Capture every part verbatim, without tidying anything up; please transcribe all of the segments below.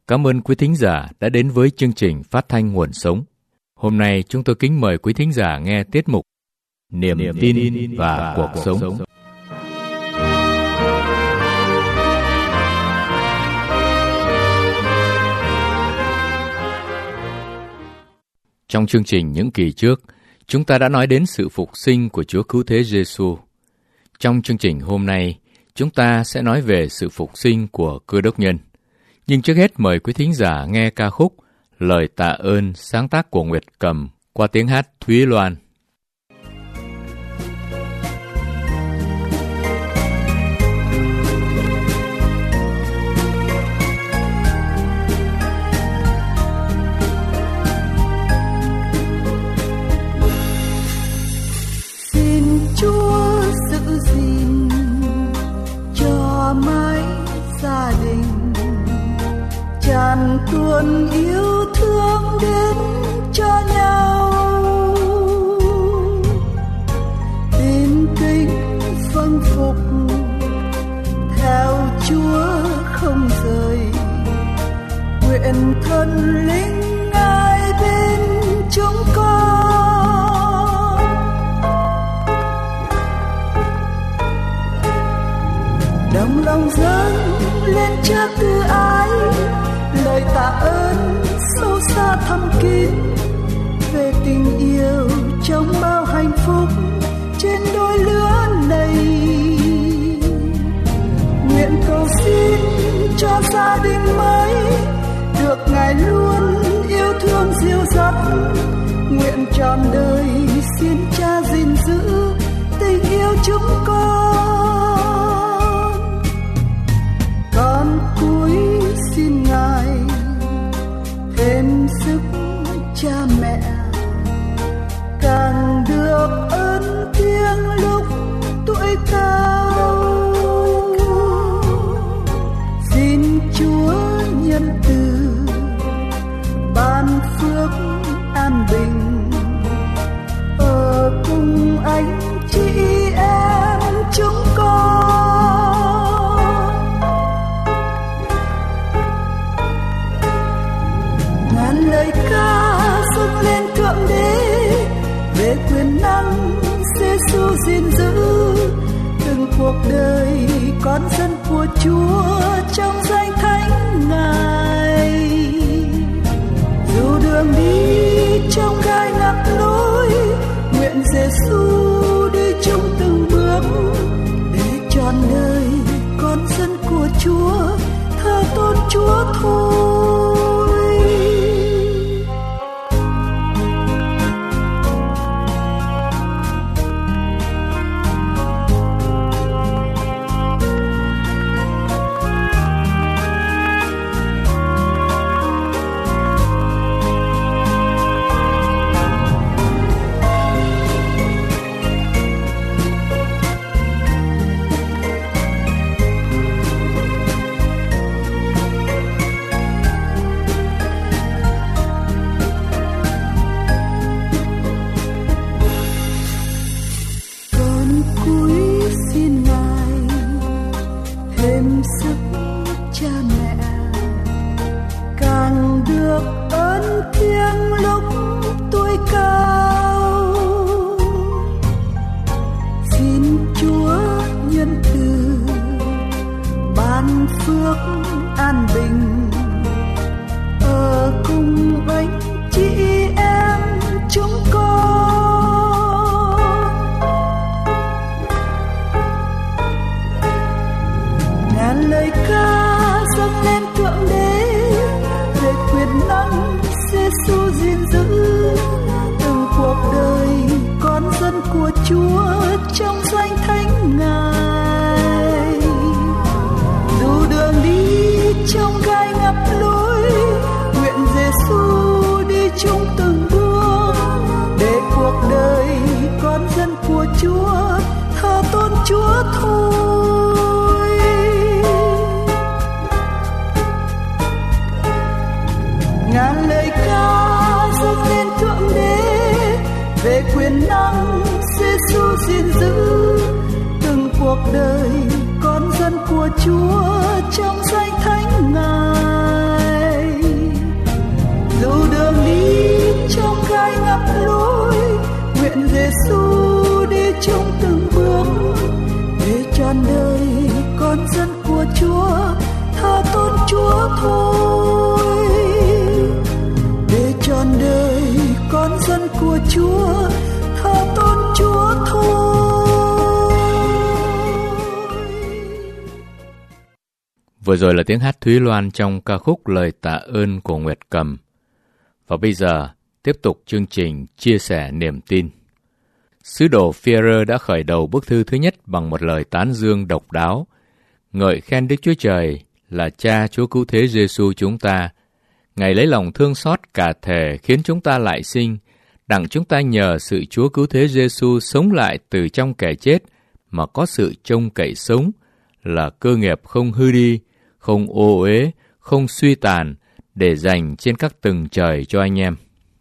Cảm ơn quý thính giả đã đến với chương trình Phát thanh Nguồn Sống. Hôm nay chúng tôi kính mời quý thính giả nghe tiết mục Niềm, Niềm tin, tin và, và cuộc, cuộc sống. sống. Trong chương trình những kỳ trước, chúng ta đã nói đến sự phục sinh của Chúa Cứu Thế Giêsu. Trong chương trình hôm nay, chúng ta sẽ nói về sự phục sinh của Cơ Đốc nhân. Nhưng trước hết mời quý thính giả nghe ca khúc Lời Tạ Ơn sáng tác của Nguyệt Cầm qua tiếng hát Thúy Loan. Xin Chúa giữ gìn cho mãi gia đình, tràn tuôn yêu thương đến cho nhau, tin kính vâng phục theo Chúa không rời, nguyện thân linh ai bên chúng con. Đồng lòng dâng lên trước từ ái, lời tạ ơn sâu xa thầm kín về tình yêu trong bao hạnh phúc trên đôi lứa này. Nguyện cầu xin cho gia đình mới được Ngài luôn yêu thương dìu dắt, nguyện trọn đời xin Cha gìn giữ tình yêu chúng con. Con cúi xin Ngài thêm sức cha mẹ, càng được ơn tiếng lúc tuổi cao. Xin Chúa nhân từ ban phước an bình ở cùng anh chị em chúng con. Ngàn lời ca dâng lên Thượng Đế về quyền năng Giêsu gìn giữ từng cuộc đời con dân của Chúa trong danh thánh Ngài. Dù đường đi trong gai ngập lối, nguyện Giêsu đi chung từng bước để trọn đời con dân của Chúa thờ tôn Chúa thôi. Của Chúa trong danh thánh Ngài. Dù đường đi trong gai ngập lối, nguyện Giêsu đi chung từng bước để cuộc đời con dân của Chúa thờ tôn Chúa thôi. Ngàn lời ca dâng lên Thượng Đế về quyền năng Giêsu gìn giữ từng cuộc đời con dân của Chúa trong danh thánh Ngài. thôi, để trọn đời con dân của Chúa thờ tôn Chúa thôi. Vừa rồi là tiếng hát Thúy Loan trong ca khúc Lời Tạ Ơn của Nguyệt Cầm. Và bây giờ, tiếp tục chương trình Chia sẻ niềm tin. Sứ đồ Phi-e-rơ đã khởi đầu bức thư thứ nhất bằng một lời tán dương độc đáo, ngợi khen Đức Chúa Trời là Cha Chúa Cứu Thế Giê-xu chúng ta. Ngài lấy lòng thương xót cả thể khiến chúng ta lại sinh, đặng chúng ta nhờ sự Chúa Cứu Thế Giê-xu sống lại từ trong kẻ chết mà có sự trông cậy sống, là cơ nghiệp không hư đi, không ô uế, không suy tàn, để dành trên các tầng trời cho anh em.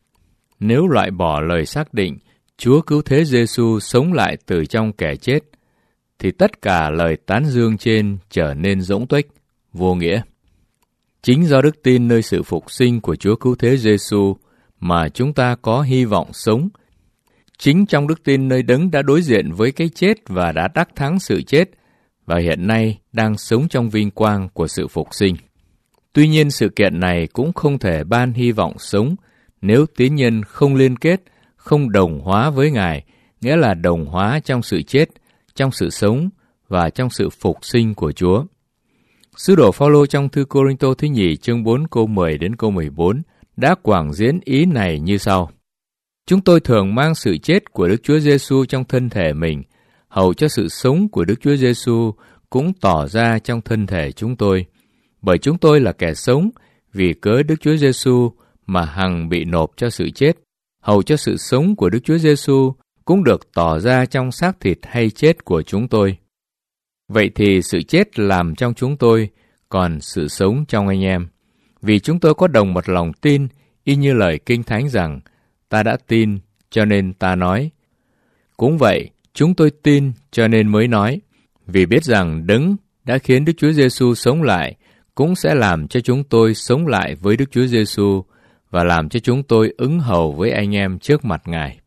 Nếu loại bỏ lời xác định Chúa Cứu Thế Giê-xu sống lại từ trong kẻ chết, thì tất cả lời tán dương trên trở nên rỗng tuếch, vô nghĩa. Chính do đức tin nơi sự phục sinh của Chúa Cứu Thế Giê-xu mà chúng ta có hy vọng sống. Chính trong đức tin nơi Đấng đã đối diện với cái chết và đã đắc thắng sự chết, và hiện nay đang sống trong vinh quang của sự phục sinh. Tuy nhiên sự kiện này cũng không thể ban hy vọng sống nếu tín nhân không liên kết, không đồng hóa với Ngài, nghĩa là đồng hóa trong sự chết, trong sự sống và trong sự phục sinh của Chúa. Sứ đồ Phao-lô trong thư Cô-rinh-tô thứ nhì chương bốn câu mười đến câu mười bốn đã quảng diễn ý này như sau: Chúng tôi thường mang sự chết của Đức Chúa Giê-xu trong thân thể mình, hầu cho sự sống của Đức Chúa Giê-xu cũng tỏ ra trong thân thể chúng tôi. Bởi chúng tôi là kẻ sống vì cớ Đức Chúa Giê-xu mà hằng bị nộp cho sự chết, hầu cho sự sống của Đức Chúa Giê-xu cũng được tỏ ra trong xác thịt hay chết của chúng tôi. Vậy thì sự chết làm trong chúng tôi, còn sự sống trong anh em. Vì chúng tôi có đồng một lòng tin, y như lời Kinh Thánh rằng, ta đã tin, cho nên ta nói. Cũng vậy, chúng tôi tin, cho nên mới nói, vì biết rằng Đấng đã khiến Đức Chúa Giê-xu sống lại, cũng sẽ làm cho chúng tôi sống lại với Đức Chúa Giê-xu và làm cho chúng tôi ứng hầu với anh em trước mặt Ngài.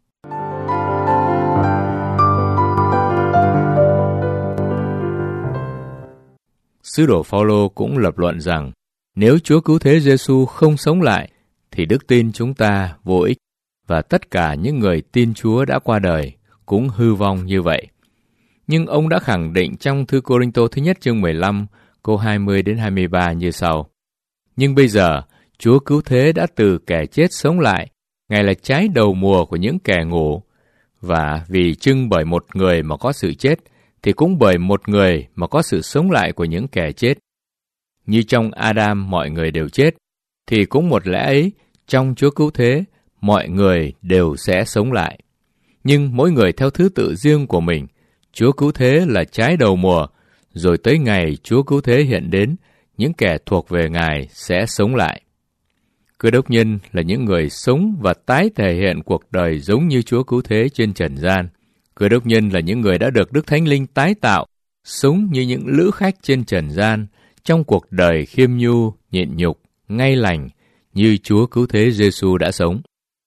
Sứ đồ Phao-lô cũng lập luận rằng, nếu Chúa Cứu Thế Giê-xu không sống lại, thì đức tin chúng ta vô ích, và tất cả những người tin Chúa đã qua đời cũng hư vong như vậy. Nhưng ông đã khẳng định trong thư Cô-rinh-tô thứ nhất chương mười lăm, câu hai mươi đến hai mươi ba như sau: Nhưng bây giờ, Chúa Cứu Thế đã từ kẻ chết sống lại, Ngài là trái đầu mùa của những kẻ ngủ, và vì chưng bởi một người mà có sự chết, thì cũng bởi một người mà có sự sống lại của những kẻ chết. Như trong Adam mọi người đều chết, thì cũng một lẽ ấy, trong Chúa Cứu Thế, mọi người đều sẽ sống lại. Nhưng mỗi người theo thứ tự riêng của mình. Chúa Cứu Thế là trái đầu mùa, rồi tới ngày Chúa Cứu Thế hiện đến, những kẻ thuộc về Ngài sẽ sống lại. Cơ đốc nhân là những người sống và tái thể hiện cuộc đời giống như Chúa Cứu Thế trên trần gian. Cơ đốc nhân là những người đã được Đức Thánh Linh tái tạo, sống như những lữ khách trên trần gian, trong cuộc đời khiêm nhu, nhịn nhục, ngay lành, như Chúa Cứu Thế Giê-xu đã sống.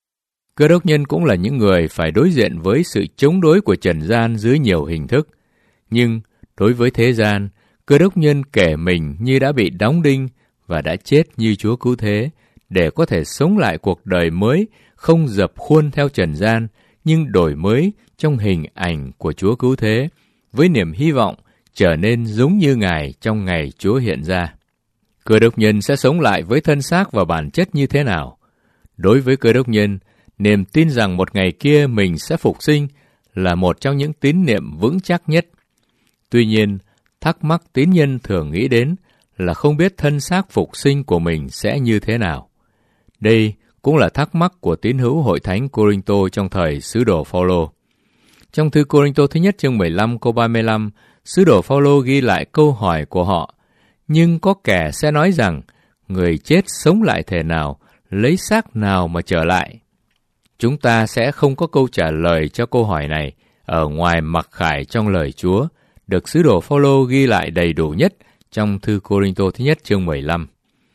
Cơ đốc nhân cũng là những người phải đối diện với sự chống đối của trần gian dưới nhiều hình thức. Nhưng đối với thế gian, cơ đốc nhân kể mình như đã bị đóng đinh và đã chết như Chúa Cứu Thế, để có thể sống lại cuộc đời mới, không dập khuôn theo trần gian, nhưng đổi mới trong hình ảnh của Chúa Cứu Thế, với niềm hy vọng trở nên giống như Ngài trong ngày Chúa hiện ra. Cơ đốc nhân sẽ sống lại với thân xác và bản chất như thế nào? Đối với cơ đốc nhân, niềm tin rằng một ngày kia mình sẽ phục sinh là một trong những tín niệm vững chắc nhất. Tuy nhiên, thắc mắc tín nhân thường nghĩ đến là không biết thân xác phục sinh của mình sẽ như thế nào. Đây cũng là thắc mắc của tín hữu hội thánh Cô-rinh-tô trong thời sứ đồ Phao-lô. Trong thư Cô-rinh-tô thứ nhất chương mười lăm câu ba mươi lăm, sứ đồ Phao-lô ghi lại câu hỏi của họ: Nhưng có kẻ sẽ nói rằng, người chết sống lại thể nào, lấy xác nào mà trở lại? Chúng ta sẽ không có câu trả lời cho câu hỏi này ở ngoài mặc khải trong lời Chúa, được sứ đồ Phao-lô ghi lại đầy đủ nhất trong thư Cô-rinh-tô thứ nhất chương mười lăm.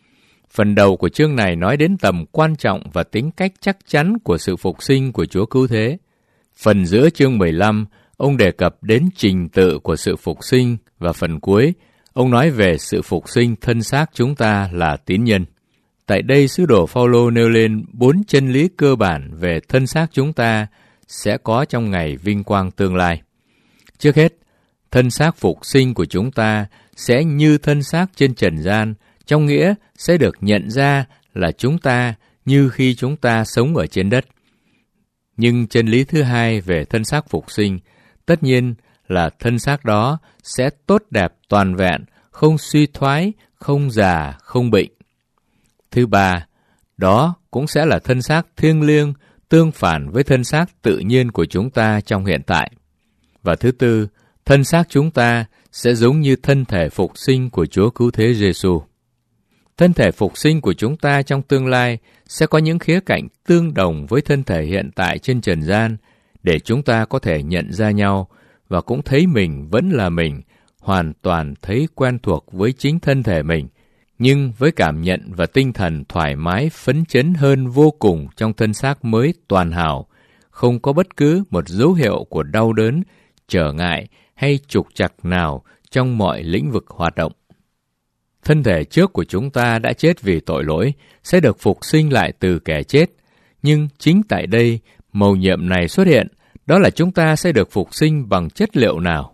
Phần đầu của chương này nói đến tầm quan trọng và tính cách chắc chắn của sự phục sinh của Chúa Cứu Thế. Phần giữa chương mười lăm, ông đề cập đến trình tự của sự phục sinh, và phần cuối, ông nói về sự phục sinh thân xác chúng ta là tín nhân. Tại đây, sứ đồ Phao-lô nêu lên bốn chân lý cơ bản về thân xác chúng ta sẽ có trong ngày vinh quang tương lai. Trước hết, thân xác phục sinh của chúng ta sẽ như thân xác trên trần gian, trong nghĩa sẽ được nhận ra là chúng ta như khi chúng ta sống ở trên đất. Nhưng chân lý thứ hai về thân xác phục sinh, tất nhiên là thân xác đó sẽ tốt đẹp toàn vẹn, không suy thoái, không già, không bệnh. Thứ ba, đó cũng sẽ là thân xác thiêng liêng, tương phản với thân xác tự nhiên của chúng ta trong hiện tại. Và thứ tư, thân xác chúng ta sẽ giống như thân thể phục sinh của Chúa Cứu Thế Giêsu. Thân thể phục sinh của chúng ta trong tương lai sẽ có những khía cạnh tương đồng với thân thể hiện tại trên trần gian, để chúng ta có thể nhận ra nhau và cũng thấy mình vẫn là mình, hoàn toàn thấy quen thuộc với chính thân thể mình, nhưng với cảm nhận và tinh thần thoải mái phấn chấn hơn vô cùng trong thân xác mới toàn hảo, không có bất cứ một dấu hiệu của đau đớn, trở ngại hay trục trặc nào trong mọi lĩnh vực hoạt động. Thân thể trước của chúng ta đã chết vì tội lỗi, sẽ được phục sinh lại từ kẻ chết. Nhưng chính tại đây, mầu nhiệm này xuất hiện, đó là chúng ta sẽ được phục sinh bằng chất liệu nào?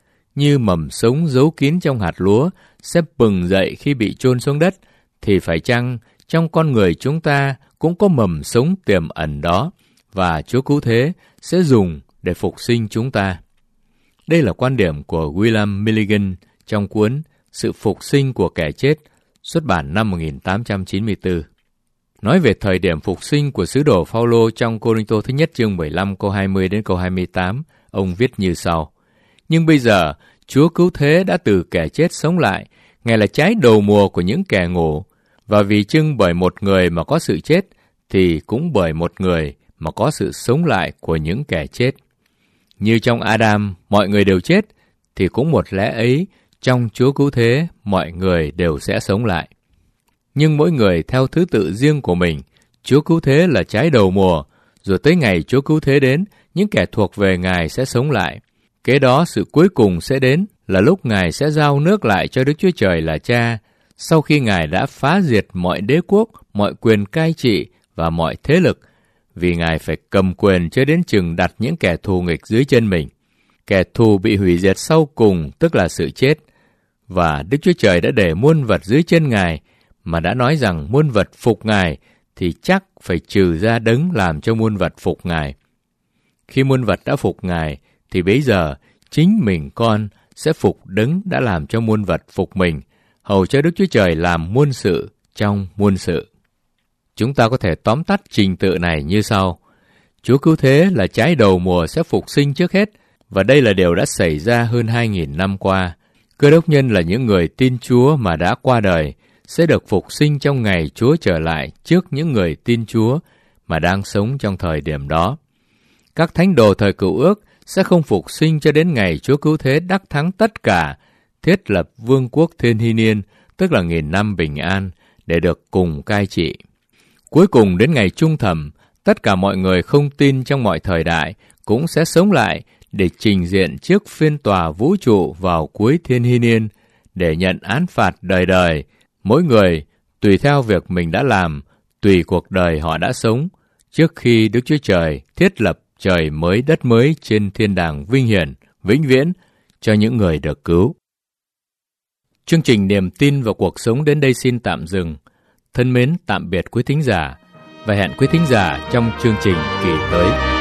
Như mầm sống giấu kín trong hạt lúa sẽ bừng dậy khi bị chôn xuống đất, thì phải chăng trong con người chúng ta cũng có mầm sống tiềm ẩn đó, và Chúa Cứu Thế sẽ dùng để phục sinh chúng ta? Đây là quan điểm của William Milligan trong cuốn Sự phục sinh của kẻ chết, xuất bản năm một nghìn tám trăm chín mươi tư. Nói về thời điểm phục sinh của sứ đồ Phao-lô trong Cô-rinh-tô thứ nhất chương mười lăm câu hai mươi đến câu hai mươi tám, ông viết như sau: Nhưng bây giờ, Chúa Cứu Thế đã từ kẻ chết sống lại, Ngài là trái đầu mùa của những kẻ ngủ, và vì chưng bởi một người mà có sự chết, thì cũng bởi một người mà có sự sống lại của những kẻ chết. Như trong Adam mọi người đều chết, thì cũng một lẽ ấy, trong Chúa Cứu Thế mọi người đều sẽ sống lại. Nhưng mỗi người theo thứ tự riêng của mình. Chúa Cứu Thế là trái đầu mùa, rồi tới ngày Chúa Cứu Thế đến, những kẻ thuộc về Ngài sẽ sống lại. Kế đó sự cuối cùng sẽ đến, là lúc Ngài sẽ giao nước lại cho Đức Chúa Trời là Cha, sau khi Ngài đã phá diệt mọi đế quốc, mọi quyền cai trị và mọi thế lực, vì Ngài phải cầm quyền cho đến chừng đặt những kẻ thù nghịch dưới chân mình. Kẻ thù bị hủy diệt sau cùng, tức là sự chết. Và Đức Chúa Trời đã để muôn vật dưới chân Ngài, mà đã nói rằng muôn vật phục Ngài, thì chắc phải trừ ra đấng làm cho muôn vật phục Ngài. Khi muôn vật đã phục Ngài, thì bấy giờ chính mình con sẽ phục đấng đã làm cho muôn vật phục mình, hầu cho Đức Chúa Trời làm muôn sự trong muôn sự. Chúng ta có thể tóm tắt trình tự này như sau. Chúa Cứu Thế là trái đầu mùa sẽ phục sinh trước hết, và đây là điều đã xảy ra hơn hai nghìn năm qua. Cơ đốc nhân là những người tin Chúa mà đã qua đời, sẽ được phục sinh trong ngày Chúa trở lại trước những người tin Chúa mà đang sống trong thời điểm đó. Các thánh đồ thời Cựu Ước sẽ không phục sinh cho đến ngày Chúa Cứu Thế đắc thắng tất cả, thiết lập vương quốc thiên hy niên, tức là nghìn năm bình an, để được cùng cai trị. Cuối cùng đến ngày trung thẩm, tất cả mọi người không tin trong mọi thời đại cũng sẽ sống lại để trình diện trước phiên tòa vũ trụ vào cuối thiên hy niên, để nhận án phạt đời đời, mỗi người tùy theo việc mình đã làm, tùy cuộc đời họ đã sống, trước khi Đức Chúa Trời thiết lập trời mới đất mới trên thiên đàng vinh hiển, vĩnh viễn cho những người được cứu. Chương trình Niềm tin và cuộc sống đến đây xin tạm dừng. Thân mến tạm biệt quý thính giả và hẹn quý thính giả trong chương trình kỳ tới.